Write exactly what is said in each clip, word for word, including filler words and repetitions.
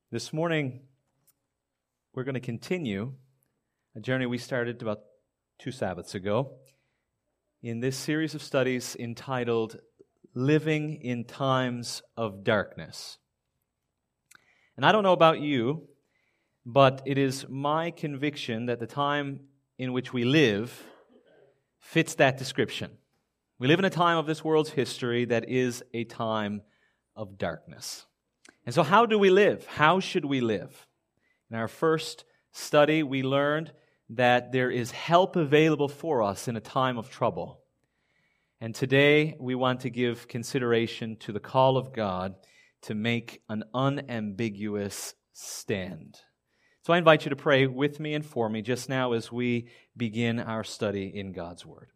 This morning, we're going to continue a journey we started about two Sabbaths ago in this series of studies entitled Living in Times of Darkness. And I don't know about you, but it is my conviction that the time in which we live fits that description. We live in a time of this world's history that is a time of darkness. And so how do we live? How should we live? In our first study, we learned that there is help available for us in a time of trouble. And today, we want to give consideration to the call of God to make an unambiguous stand. So I invite you to pray with me and for me just now as we begin our study in God's Word.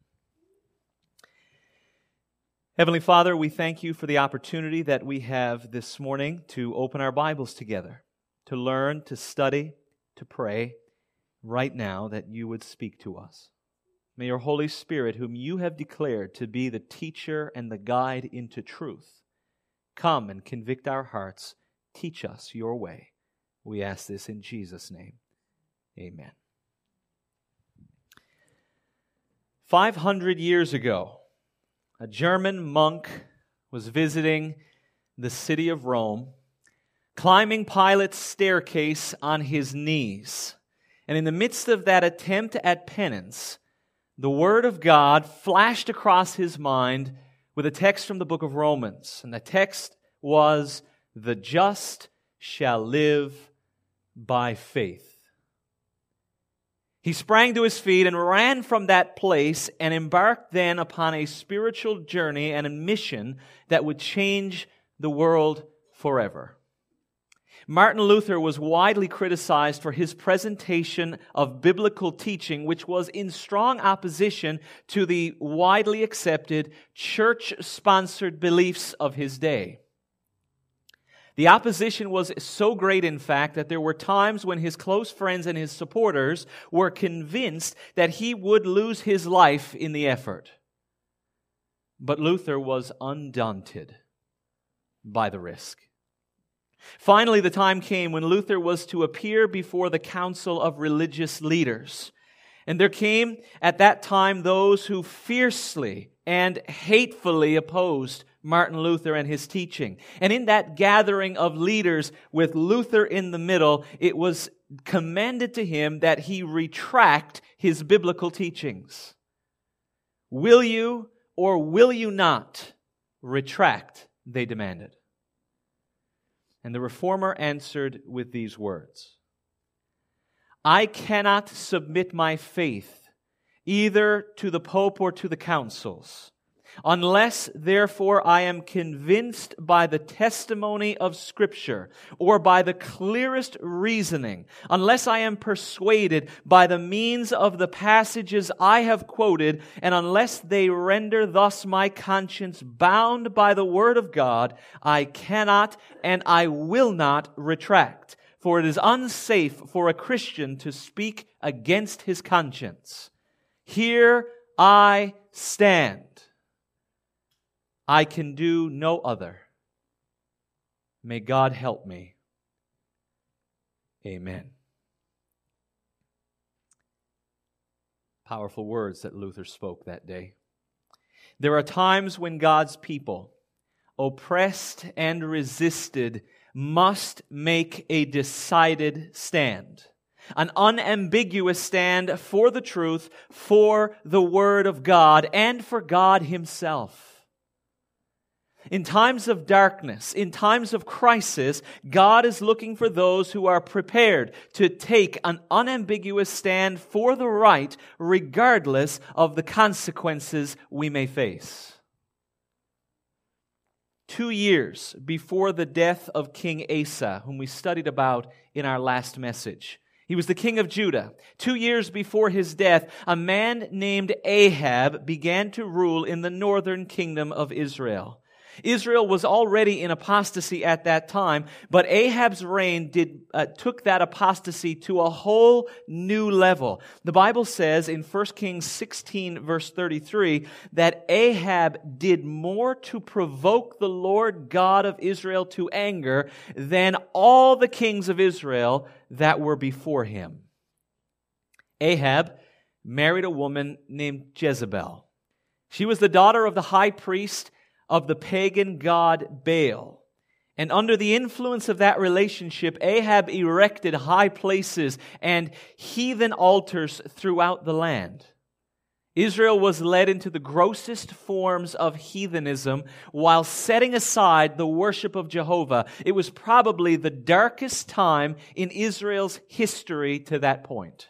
Heavenly Father, we thank you for the opportunity that we have this morning to open our Bibles together, to learn, to study, to pray right now that you would speak to us. May your Holy Spirit, whom you have declared to be the teacher and the guide into truth, come and convict our hearts. Teach us your way. We ask this in Jesus' name. Amen. Five hundred years ago, a German monk was visiting the city of Rome, climbing Pilate's staircase on his knees. And in the midst of that attempt at penance, the Word of God flashed across his mind with a text from the book of Romans. And the text was, "The just shall live by faith." He sprang to his feet and ran from that place and embarked then upon a spiritual journey and a mission that would change the world forever. Martin Luther was widely criticized for his presentation of biblical teaching, which was in strong opposition to the widely accepted church-sponsored beliefs of his day. The opposition was so great, in fact, that there were times when his close friends and his supporters were convinced that he would lose his life in the effort. But Luther was undaunted by the risk. Finally, the time came when Luther was to appear before the council of religious leaders. And there came at that time those who fiercely and hatefully opposed Martin Luther and his teaching. And in that gathering of leaders with Luther in the middle, it was commanded to him that he retract his biblical teachings. Will you or will you not retract? They demanded. And the reformer answered with these words, "I cannot submit my faith either to the Pope or to the councils, unless, therefore, I am convinced by the testimony of Scripture or by the clearest reasoning, unless I am persuaded by the means of the passages I have quoted, and unless they render thus my conscience bound by the Word of God, I cannot and I will not retract. For it is unsafe for a Christian to speak against his conscience. Here I stand. I can do no other. May God help me. Amen." Powerful words that Luther spoke that day. There are times when God's people, oppressed and resisted, must make a decided stand. An unambiguous stand for the truth, for the Word of God, and for God Himself. In times of darkness, in times of crisis, God is looking for those who are prepared to take an unambiguous stand for the right, regardless of the consequences we may face. Two years before the death of King Asa, whom we studied about in our last message, he was the king of Judah. Two years before his death, a man named Ahab began to rule in the northern kingdom of Israel. Israel was already in apostasy at that time, but Ahab's reign did uh, took that apostasy to a whole new level. The Bible says in First Kings sixteen, verse thirty-three, that Ahab did more to provoke the Lord God of Israel to anger than all the kings of Israel that were before him. Ahab married a woman named Jezebel. She was the daughter of the high priest of the pagan god Baal. And under the influence of that relationship, Ahab erected high places and heathen altars throughout the land. Israel was led into the grossest forms of heathenism while setting aside the worship of Jehovah. It was probably the darkest time in Israel's history to that point.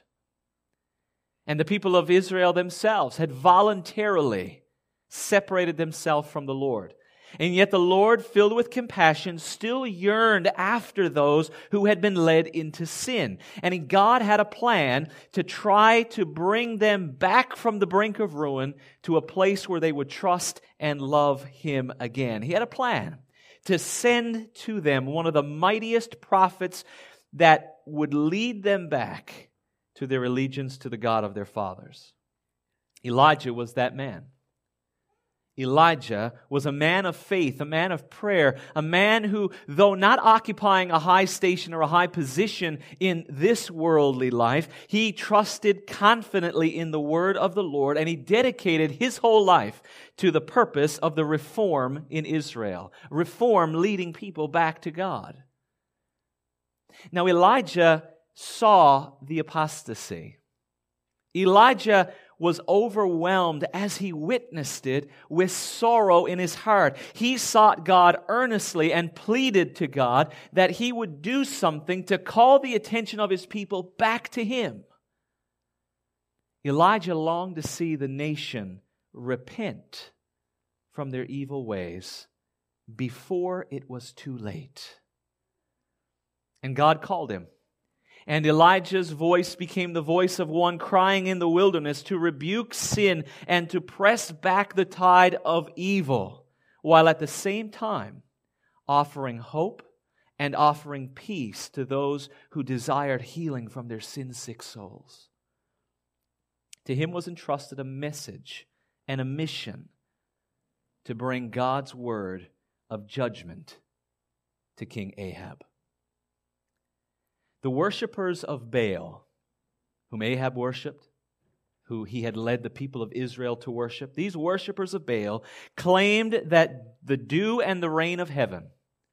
And the people of Israel themselves had voluntarily separated themselves from the Lord. And yet the Lord, filled with compassion, still yearned after those who had been led into sin. And God had a plan to try to bring them back from the brink of ruin to a place where they would trust and love Him again. He had a plan to send to them one of the mightiest prophets that would lead them back to their allegiance to the God of their fathers. Elijah was that man. Elijah was a man of faith, a man of prayer, a man who, though not occupying a high station or a high position in this worldly life, he trusted confidently in the word of the Lord, and he dedicated his whole life to the purpose of the reform in Israel, reform leading people back to God. Now, Elijah saw the apostasy. Elijah was overwhelmed as he witnessed it with sorrow in his heart. He sought God earnestly and pleaded to God that He would do something to call the attention of His people back to Him. Elijah longed to see the nation repent from their evil ways before it was too late. And God called him. And Elijah's voice became the voice of one crying in the wilderness to rebuke sin and to press back the tide of evil, while at the same time offering hope and offering peace to those who desired healing from their sin-sick souls. To him was entrusted a message and a mission to bring God's word of judgment to King Ahab. The worshipers of Baal, whom Ahab worshipped, who he had led the people of Israel to worship, these worshipers of Baal claimed that the dew and the rain of heaven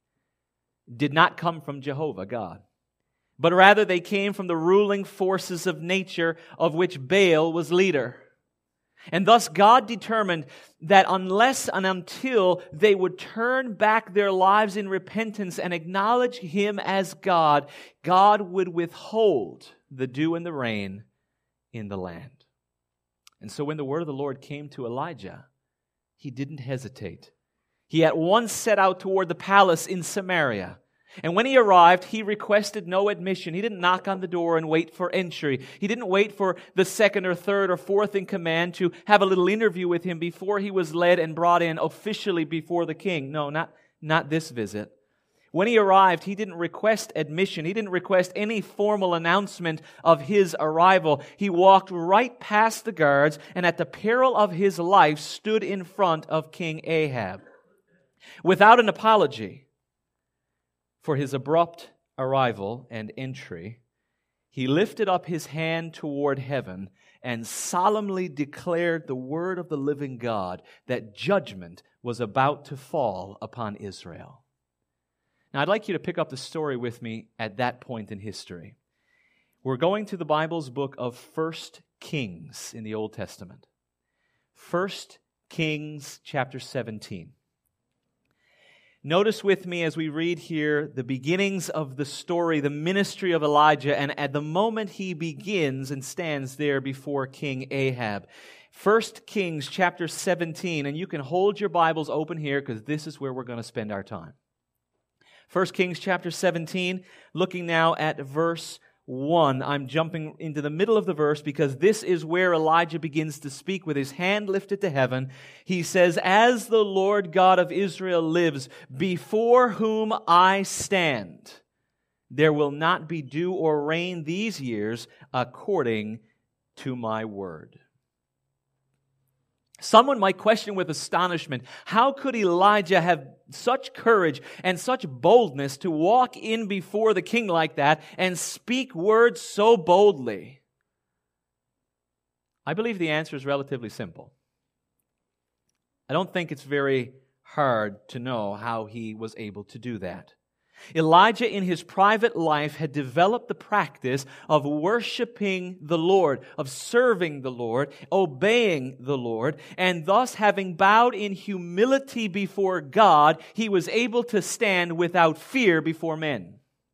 did not come from Jehovah, God, but rather they came from the ruling forces of nature of which Baal was leader. And thus God determined that unless and until they would turn back their lives in repentance and acknowledge Him as God, God would withhold the dew and the rain in the land. And so when the word of the Lord came to Elijah, he didn't hesitate. He at once set out toward the palace in Samaria. And when he arrived, he requested no admission. He didn't knock on the door and wait for entry. He didn't wait for the second or third or fourth in command to have a little interview with him before he was led and brought in officially before the king. No, not, not this visit. When he arrived, he didn't request admission. He didn't request any formal announcement of his arrival. He walked right past the guards and at the peril of his life stood in front of King Ahab. Without an apology for his abrupt arrival and entry, he lifted up his hand toward heaven and solemnly declared the word of the living God that judgment was about to fall upon Israel. Now, I'd like you to pick up the story with me at that point in history. We're going to the Bible's book of First Kings in the Old Testament. First Kings chapter seventeen. Notice with me as we read here the beginnings of the story, the ministry of Elijah, and at the moment he begins and stands there before King Ahab. First Kings chapter seventeen, and you can hold your Bibles open here because this is where we're going to spend our time. First Kings chapter seventeen, looking now at verse one. I'm jumping into the middle of the verse because this is where Elijah begins to speak with his hand lifted to heaven. He says, "As the Lord God of Israel lives, before whom I stand, there will not be dew or rain these years according to my word." Someone might question with astonishment, how could Elijah have such courage and such boldness to walk in before the king like that and speak words so boldly? I believe the answer is relatively simple. I don't think it's very hard to know how he was able to do that. Elijah in his private life had developed the practice of worshiping the Lord, of serving the Lord, obeying the Lord, and thus having bowed in humility before God, he was able to stand without fear before men.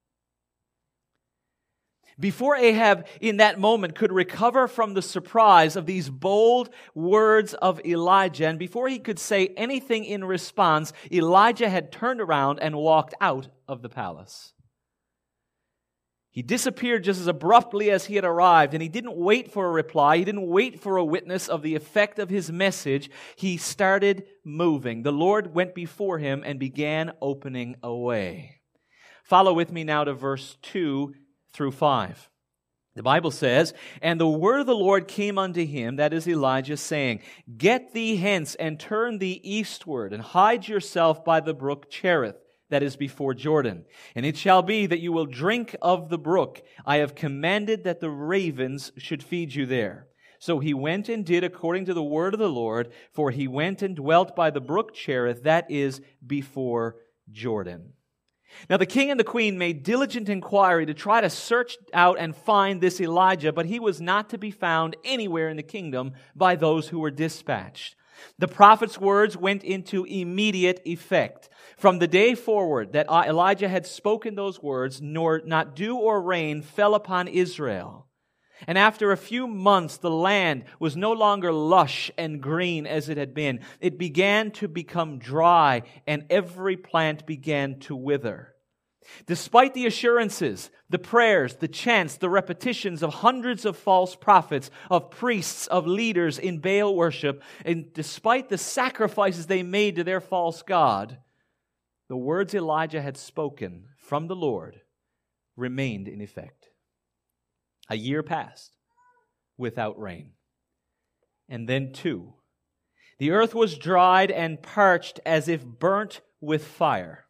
Before Ahab in that moment could recover from the surprise of these bold words of Elijah, and before he could say anything in response, Elijah had turned around and walked out of the palace. He disappeared just as abruptly as he had arrived, and he didn't wait for a reply. He didn't wait for a witness of the effect of his message. He started moving. The Lord went before him and began opening a way. Follow with me now to verse two through five. The Bible says, "And the word of the Lord came unto him," that is Elijah, saying, "Get thee hence and turn thee eastward, and hide yourself by the brook Cherith, that is before Jordan. And it shall be that you will drink of the brook. I have commanded that the ravens should feed you there." So he went and did according to the word of the Lord, for he went and dwelt by the brook Cherith, that is before Jordan. Now the king and the queen made diligent inquiry to try to search out and find this Elijah, but he was not to be found anywhere in the kingdom by those who were dispatched. The prophet's words went into immediate effect. From the day forward that Elijah had spoken those words, nor not dew or rain fell upon Israel. And after a few months, the land was no longer lush and green as it had been. It began to become dry, and every plant began to wither. Despite the assurances, the prayers, the chants, the repetitions of hundreds of false prophets, of priests, of leaders in Baal worship, and despite the sacrifices they made to their false god, the words Elijah had spoken from the Lord remained in effect. A year passed without rain. And then two, the earth was dried and parched as if burnt with fire.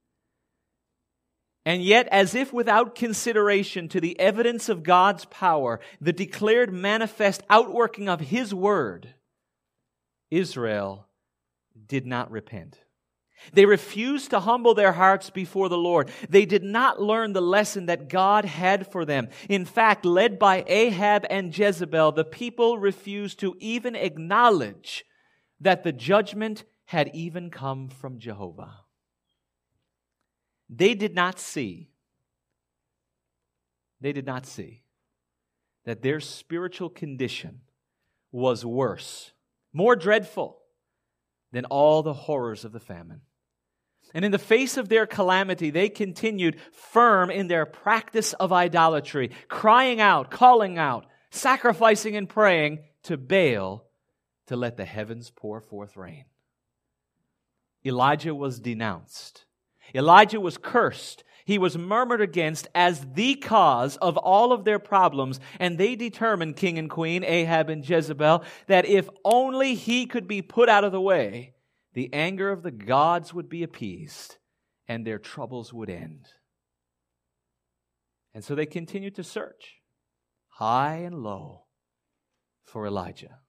And yet, as if without consideration to the evidence of God's power, the declared manifest outworking of His word, Israel did not repent. They refused to humble their hearts before the Lord. They did not learn the lesson that God had for them. In fact, led by Ahab and Jezebel, the people refused to even acknowledge that the judgment had even come from Jehovah. They did not see, they did not see that their spiritual condition was worse, more dreadful than all the horrors of the famine. And in the face of their calamity, they continued firm in their practice of idolatry, crying out, calling out, sacrificing and praying to Baal to let the heavens pour forth rain. Elijah was denounced. Elijah was cursed. He was murmured against as the cause of all of their problems, and they determined, king and queen, Ahab and Jezebel, that if only he could be put out of the way, the anger of the gods would be appeased, and their troubles would end. And so they continued to search, high and low, for Elijah.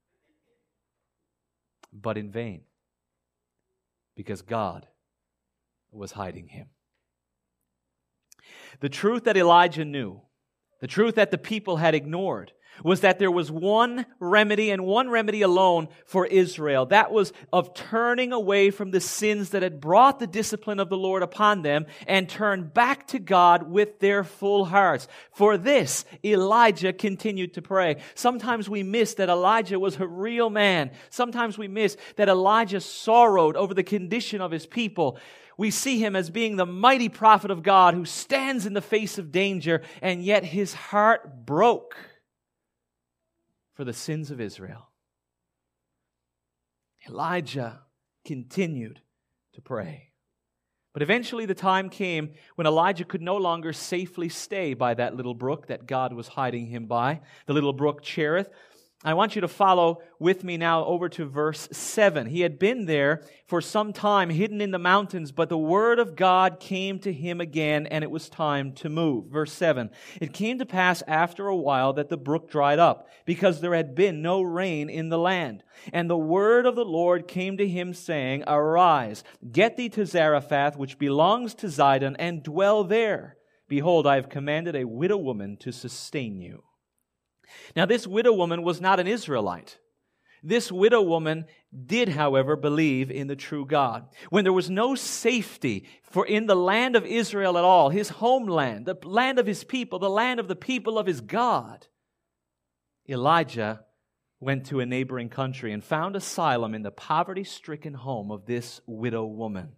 But in vain, because God was hiding him. The truth that Elijah knew, the truth that the people had ignored, was that there was one remedy and one remedy alone for Israel. That was of turning away from the sins that had brought the discipline of the Lord upon them and turn back to God with their full hearts. For this, Elijah continued to pray. Sometimes we miss that Elijah was a real man. Sometimes we miss that Elijah sorrowed over the condition of his people. We see him as being the mighty prophet of God who stands in the face of danger, and yet his heart broke for the sins of Israel. Elijah continued to pray. But eventually the time came when Elijah could no longer safely stay by that little brook that God was hiding him by, the little brook Cherith. I want you to follow with me now over to verse seven. He had been there for some time, hidden in the mountains, but the word of God came to him again, and it was time to move. Verse seven, it came to pass after a while that the brook dried up, because there had been no rain in the land. And the word of the Lord came to him, saying, Arise, get thee to Zarephath, which belongs to Zidon, and dwell there. Behold, I have commanded a widow woman to sustain you. Now, this widow woman was not an Israelite. This widow woman did, however, believe in the true God. When there was no safety for in the land of Israel at all, his homeland, the land of his people, the land of the people of his God, Elijah went to a neighboring country and found asylum in the poverty-stricken home of this widow woman.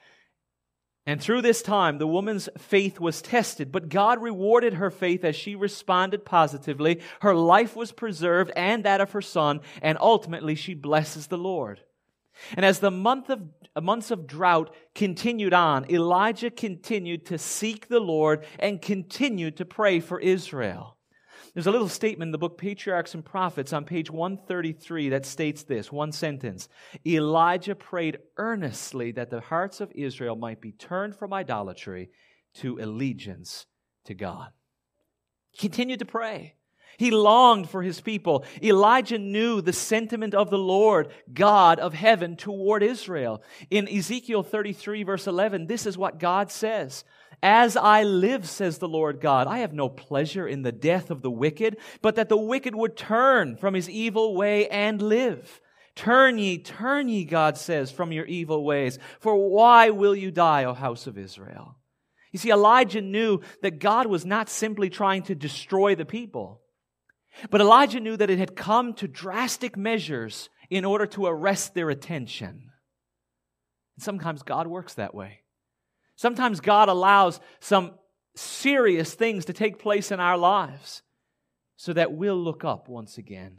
And through this time, the woman's faith was tested, but God rewarded her faith as she responded positively. Her life was preserved and that of her son, and ultimately she blesses the Lord. And as the month of, months of drought continued on, Elijah continued to seek the Lord and continued to pray for Israel. There's a little statement in the book Patriarchs and Prophets on page one thirty-three that states this, one sentence. Elijah prayed earnestly that the hearts of Israel might be turned from idolatry to allegiance to God. He continued to pray. He longed for his people. Elijah knew the sentiment of the Lord, God of heaven, toward Israel. In Ezekiel thirty-three, verse eleven, this is what God says. As I live, says the Lord God, I have no pleasure in the death of the wicked, but that the wicked would turn from his evil way and live. Turn ye, turn ye, God says, from your evil ways. For why will you die, O house of Israel? You see, Elijah knew that God was not simply trying to destroy the people, but Elijah knew that it had come to drastic measures in order to arrest their attention. And sometimes God works that way. Sometimes God allows some serious things to take place in our lives so that we'll look up once again.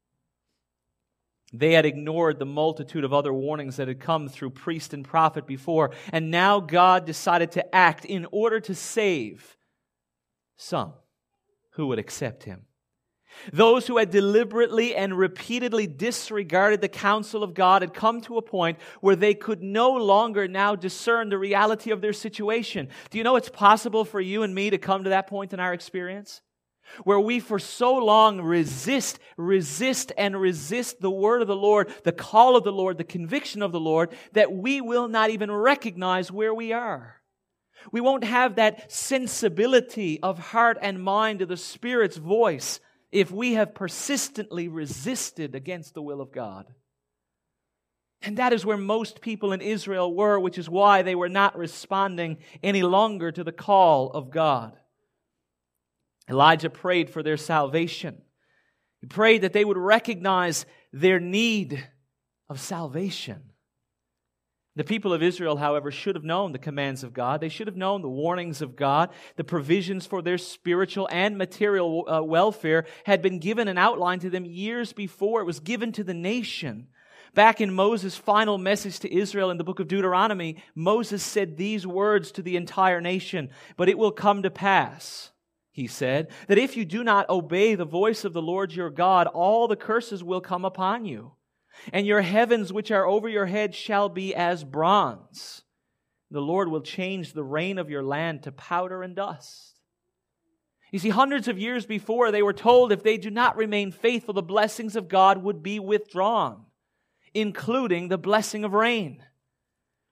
They had ignored the multitude of other warnings that had come through priest and prophet before, and now God decided to act in order to save some who would accept Him. Those who had deliberately and repeatedly disregarded the counsel of God had come to a point where they could no longer now discern the reality of their situation. Do you know it's possible for you and me to come to that point in our experience? Where we for so long resist, resist, and resist the word of the Lord, the call of the Lord, the conviction of the Lord, that we will not even recognize where we are. We won't have that sensibility of heart and mind to the Spirit's voice if we have persistently resisted against the will of God. And that is where most people in Israel were, which is why they were not responding any longer to the call of God. Elijah prayed for their salvation. He prayed that they would recognize their need of salvation. The people of Israel, however, should have known the commands of God. They should have known the warnings of God. The provisions for their spiritual and material uh, welfare had been given and outlined to them years before. It was given to the nation. Back in Moses' final message to Israel in the book of Deuteronomy, Moses said these words to the entire nation, "But it will come to pass," he said, "that if you do not obey the voice of the Lord your God, all the curses will come upon you. And your heavens which are over your head shall be as bronze. The Lord will change the rain of your land to powder and dust." You see, hundreds of years before, they were told if they do not remain faithful, the blessings of God would be withdrawn, including the blessing of rain.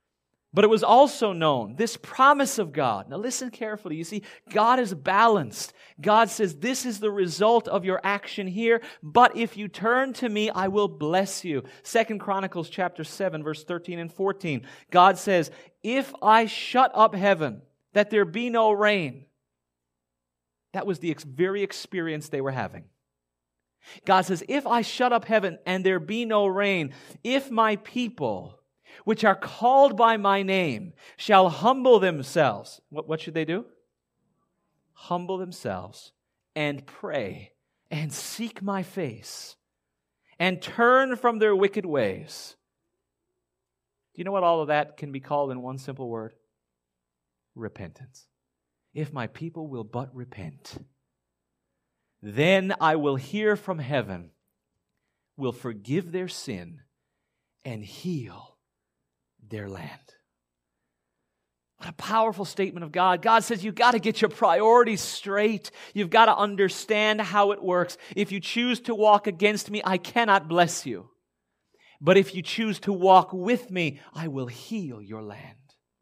But it was also known, this promise of God. Now listen carefully. You see, God is balanced. God says, this is the result of your action here, but if you turn to me, I will bless you. Second Chronicles chapter seven, verse thirteen and fourteen. God says, if I shut up heaven, that there be no rain. That was the very experience they were having. God says, if I shut up heaven and there be no rain, if my people, which are called by my name, shall humble themselves. What, what should they do? Humble themselves and pray and seek my face and turn from their wicked ways. Do you know what all of that can be called in one simple word? Repentance. If my people will but repent, then I will hear from heaven, will forgive their sin, and heal their land. What a powerful statement of God. God says you've got to get your priorities straight. You've got to understand how it works. If you choose to walk against me, I cannot bless you. But if you choose to walk with me, I will heal your land.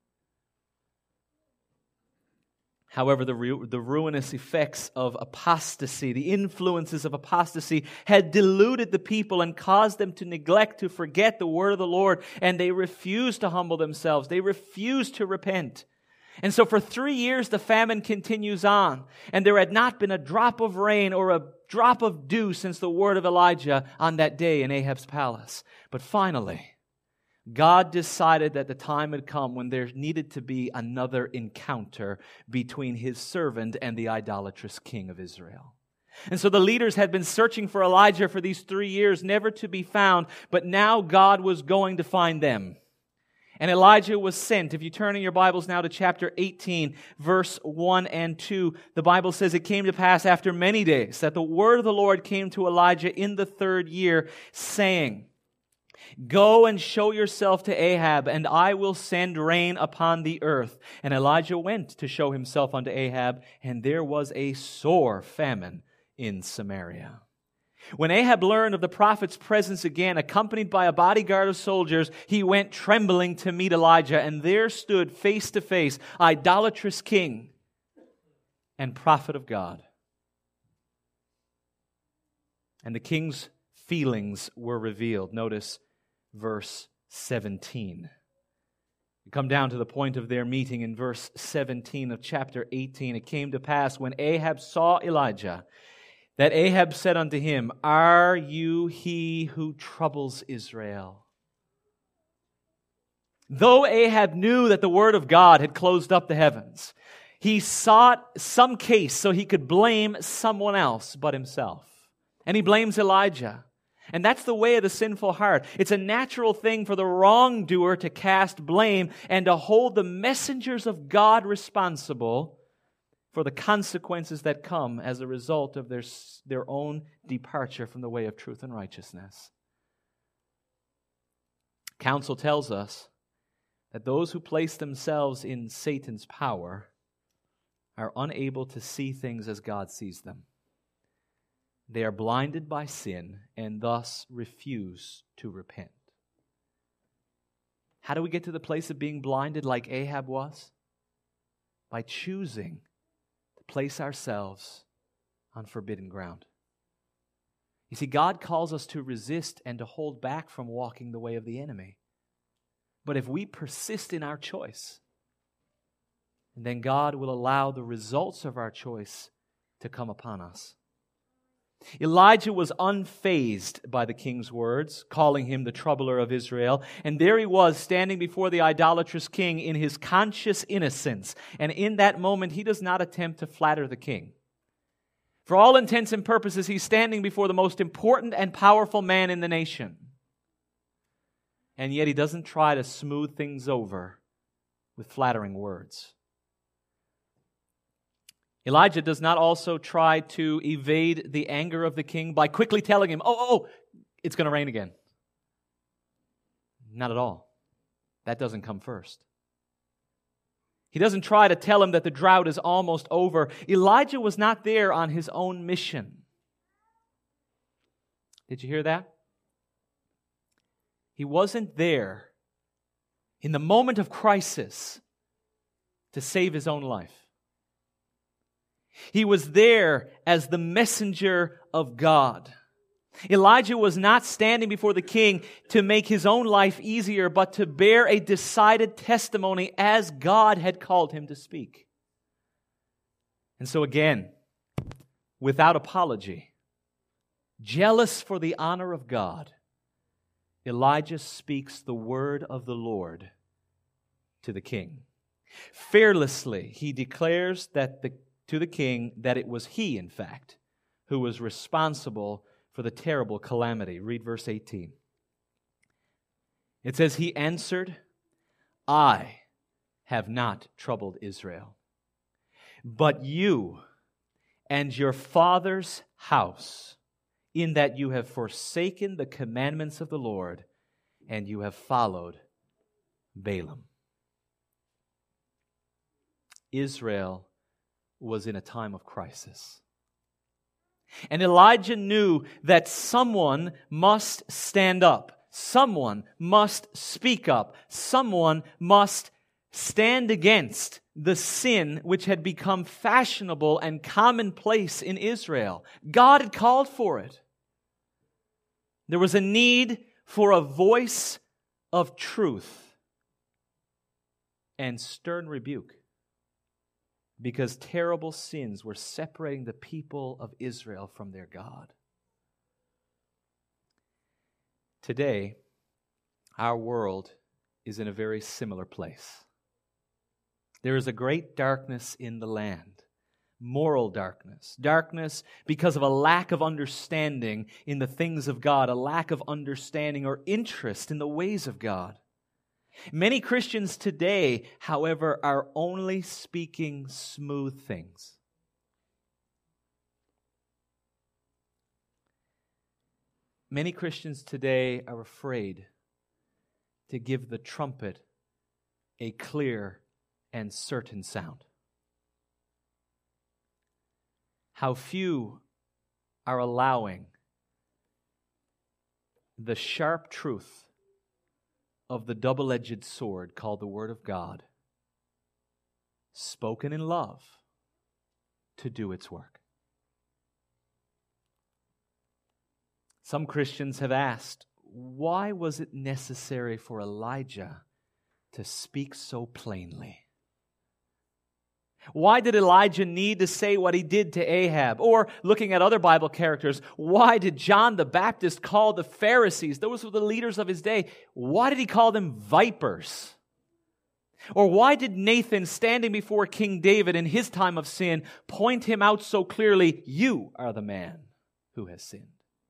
However, the, ru- the ruinous effects of apostasy, the influences of apostasy, had deluded the people and caused them to neglect, to forget the word of the Lord, and they refused to humble themselves. They refused to repent. And so for three years, the famine continues on, and there had not been a drop of rain or a drop of dew since the word of Elijah on that day in Ahab's palace. But finally, God decided that the time had come when there needed to be another encounter between His servant and the idolatrous king of Israel. And so the leaders had been searching for Elijah for these three years, never to be found, but now God was going to find them. And Elijah was sent. If you turn in your Bibles now to chapter eighteen, verse one and two, the Bible says, it came to pass after many days that the word of the Lord came to Elijah in the third year, saying, go and show yourself to Ahab, and I will send rain upon the earth. And Elijah went to show himself unto Ahab, and there was a sore famine in Samaria. When Ahab learned of the prophet's presence again, accompanied by a bodyguard of soldiers, he went trembling to meet Elijah, and there stood face to face idolatrous king and prophet of God. And the king's feelings were revealed. Notice verse seventeen. We come down to the point of their meeting in verse seventeen of chapter eighteen. It came to pass when Ahab saw Elijah, that Ahab said unto him, are you he who troubles Israel? Though Ahab knew that the word of God had closed up the heavens, he sought some case so he could blame someone else but himself. And he blames Elijah. And that's the way of the sinful heart. It's a natural thing for the wrongdoer to cast blame and to hold the messengers of God responsible for the consequences that come as a result of their, their own departure from the way of truth and righteousness. Counsel tells us that those who place themselves in Satan's power are unable to see things as God sees them. They are blinded by sin and thus refuse to repent. How do we get to the place of being blinded like Ahab was? By choosing to place ourselves on forbidden ground. You see, God calls us to resist and to hold back from walking the way of the enemy. But if we persist in our choice, then God will allow the results of our choice to come upon us. Elijah was unfazed by the king's words, calling him the troubler of Israel. And there he was, standing before the idolatrous king in his conscious innocence. And in that moment, he does not attempt to flatter the king. For all intents and purposes, he's standing before the most important and powerful man in the nation. And yet he doesn't try to smooth things over with flattering words. Elijah does not also try to evade the anger of the king by quickly telling him, oh, oh, oh, it's going to rain again. Not at all. That doesn't come first. He doesn't try to tell him that the drought is almost over. Elijah was not there on his own mission. Did you hear that? He wasn't there in the moment of crisis to save his own life. He was there as the messenger of God. Elijah was not standing before the king to make his own life easier, but to bear a decided testimony as God had called him to speak. And so again, without apology, jealous for the honor of God, Elijah speaks the word of the Lord to the king. Fearlessly, he declares that the, to the king that it was he, in fact, who was responsible for the terrible calamity. Read verse eighteen. It says, he answered, I have not troubled Israel, but you and your father's house, in that you have forsaken the commandments of the Lord, and you have followed Balaam. Israel was in a time of crisis. And Elijah knew that someone must stand up. Someone must speak up. Someone must stand against the sin which had become fashionable and commonplace in Israel. God had called for it. There was a need for a voice of truth and stern rebuke, because terrible sins were separating the people of Israel from their God. Today, our world is in a very similar place. There is a great darkness in the land, moral darkness. Darkness because of a lack of understanding in the things of God, a lack of understanding or interest in the ways of God. Many Christians today, however, are only speaking smooth things. Many Christians today are afraid to give the trumpet a clear and certain sound. How few are allowing the sharp truth of the double-edged sword called the Word of God, spoken in love, to do its work. Some Christians have asked, why was it necessary for Elijah to speak so plainly? Why did Elijah need to say what he did to Ahab? Or, looking at other Bible characters, why did John the Baptist call the Pharisees, those were the leaders of his day, why did he call them vipers? Or why did Nathan, standing before King David in his time of sin, point him out so clearly, you are the man who has sinned?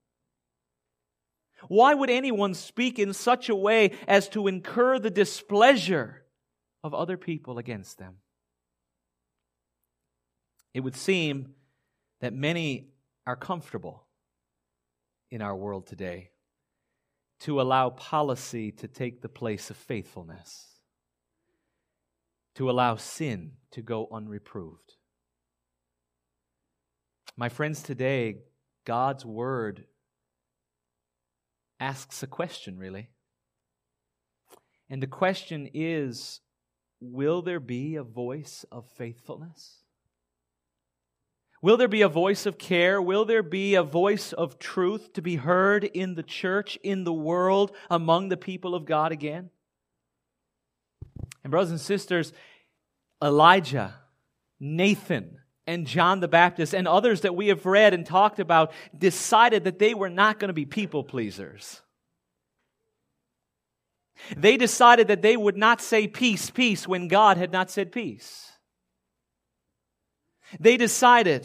Why would anyone speak in such a way as to incur the displeasure of other people against them? It would seem that many are comfortable in our world today to allow policy to take the place of faithfulness, to allow sin to go unreproved. My friends, today, God's Word asks a question, really. And the question is, will there be a voice of faithfulness? Will there be a voice of care? Will there be a voice of truth to be heard in the church, in the world, among the people of God again? And brothers and sisters, Elijah, Nathan, and John the Baptist, and others that we have read and talked about, decided that they were not going to be people pleasers. They decided that they would not say peace, peace, when God had not said peace. They decided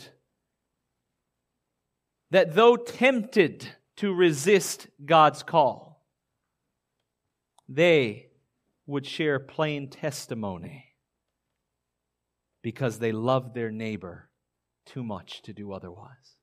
that though tempted to resist God's call, they would share plain testimony because they loved their neighbor too much to do otherwise.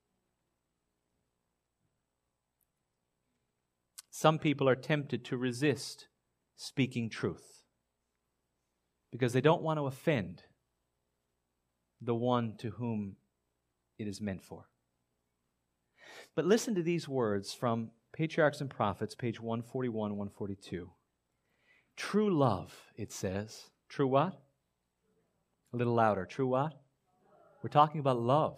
Some people are tempted to resist speaking truth because they don't want to offend the one to whom it is meant for. But listen to these words from Patriarchs and Prophets, page one forty-one, one forty-two. True love, it says. True what? A little louder. True what? We're talking about love.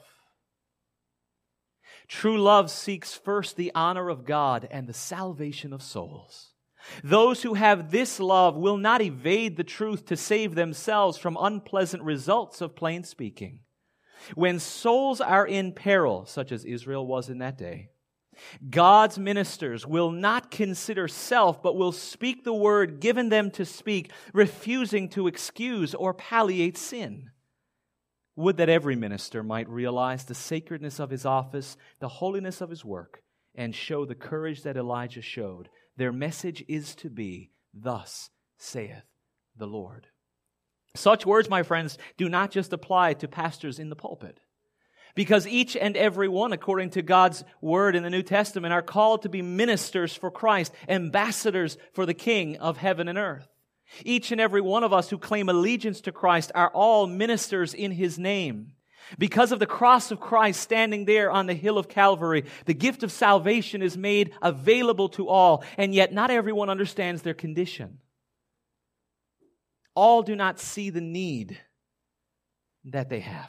True love seeks first the honor of God and the salvation of souls. Those who have this love will not evade the truth to save themselves from unpleasant results of plain speaking. When souls are in peril, such as Israel was in that day, God's ministers will not consider self, but will speak the word given them to speak, refusing to excuse or palliate sin. Would that every minister might realize the sacredness of his office, the holiness of his work, and show the courage that Elijah showed. Their message is to be, "Thus saith the Lord." Such words, my friends, do not just apply to pastors in the pulpit. Because each and every one, according to God's word in the New Testament, are called to be ministers for Christ, ambassadors for the King of heaven and earth. Each and every one of us who claim allegiance to Christ are all ministers in His name. Because of the cross of Christ standing there on the hill of Calvary, the gift of salvation is made available to all, and yet not everyone understands their condition. All do not see the need that they have.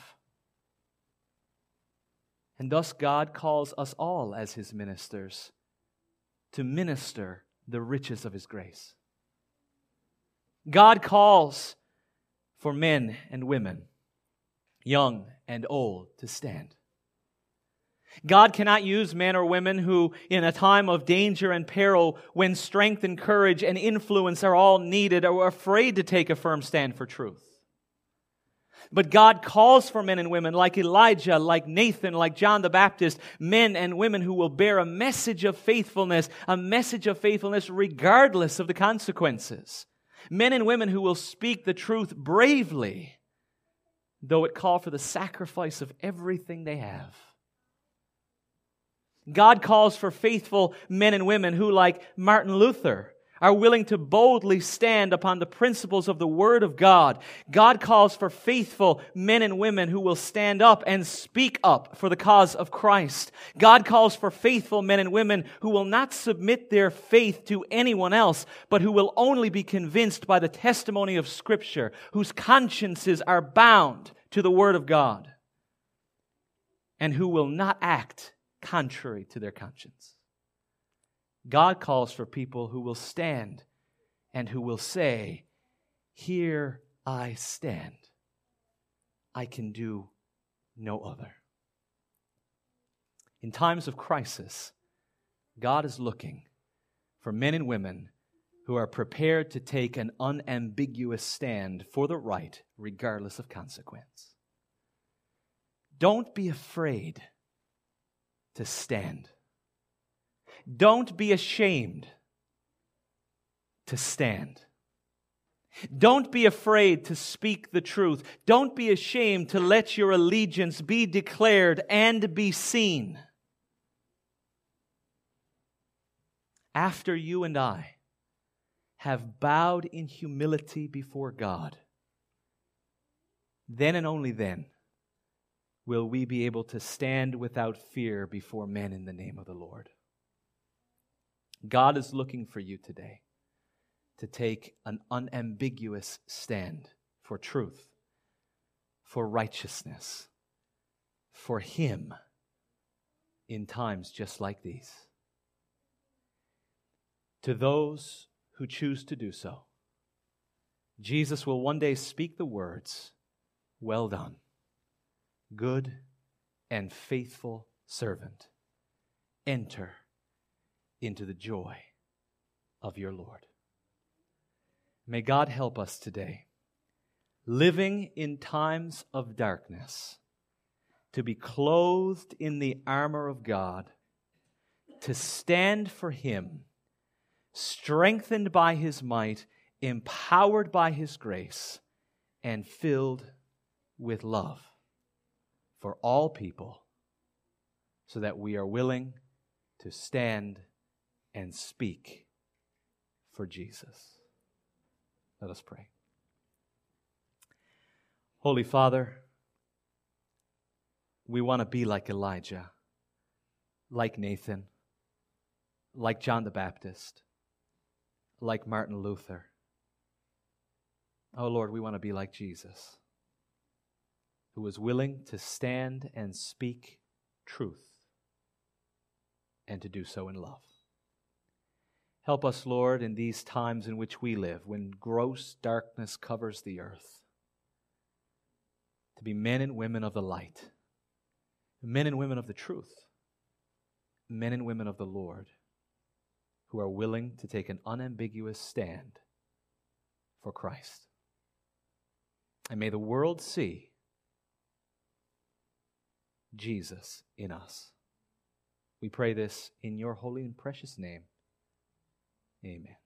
And thus God calls us all as His ministers to minister the riches of His grace. God calls for men and women, young and old, to stand. God cannot use men or women who, in a time of danger and peril, when strength and courage and influence are all needed, are afraid to take a firm stand for truth. But God calls for men and women like Elijah, like Nathan, like John the Baptist, men and women who will bear a message of faithfulness, a message of faithfulness regardless of the consequences. Men and women who will speak the truth bravely, though it call for the sacrifice of everything they have. God calls for faithful men and women who, like Martin Luther, are willing to boldly stand upon the principles of the Word of God. God calls for faithful men and women who will stand up and speak up for the cause of Christ. God calls for faithful men and women who will not submit their faith to anyone else, but who will only be convinced by the testimony of Scripture, whose consciences are bound to the Word of God, and who will not act contrary to their conscience. God calls for people who will stand and who will say, "Here I stand. I can do no other." In times of crisis, God is looking for men and women who are prepared to take an unambiguous stand for the right, regardless of consequence. Don't be afraid to stand. Don't be ashamed to stand. Don't be afraid to speak the truth. Don't be ashamed to let your allegiance be declared and be seen. After you and I have bowed in humility before God, then and only then will we be able to stand without fear before men in the name of the Lord. God is looking for you today to take an unambiguous stand for truth, for righteousness, for Him in times just like these. To those who choose to do so, Jesus will one day speak the words, "Well done, good and faithful servant. Enter into the joy of your Lord." May God help us today, living in times of darkness, to be clothed in the armor of God, to stand for Him, strengthened by His might, empowered by His grace, and filled with love for all people, so that we are willing to stand and speak for Jesus. Let us pray. Holy Father, we want to be like Elijah, like Nathan, like John the Baptist, like Martin Luther, Oh Lord, we want to be like Jesus, who was willing to stand and speak truth and to do so in love. Help us, Lord, in these times in which we live, when gross darkness covers the earth, to be men and women of the light, men and women of the truth, men and women of the Lord, who are willing to take an unambiguous stand for Christ. And may the world see Jesus in us. We pray this in your holy and precious name. Amen.